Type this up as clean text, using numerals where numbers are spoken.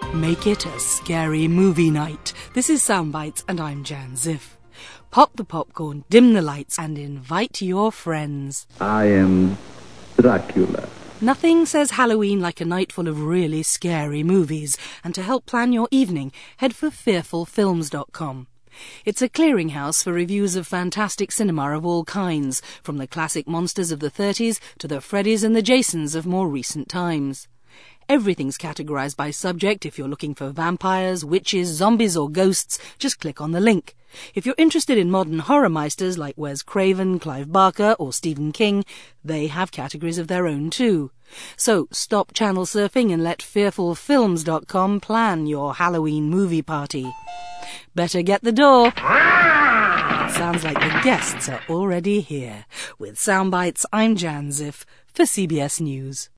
Make it a scary movie night. This is Soundbites and I'm Jan Ziff. Pop the popcorn, dim the lights and invite your friends. I am Dracula. Nothing says Halloween like a night full of really scary movies. And to help plan your evening, head for fearfulfilms.com. It's a clearinghouse for reviews of fantastic cinema of all kinds, from the classic monsters of the 30s to the Freddys and the Jasons of more recent times. Everything's categorized by subject. If you're looking for vampires, witches, zombies or ghosts, just click on the link. If you're interested in modern horror meisters like Wes Craven, Clive Barker or Stephen King, they have categories of their own too. So stop channel surfing and let fearfulfilms.com plan your Halloween movie party. Better get the door. It sounds like the guests are already here. With Soundbites, I'm Jan Ziff for CBS News.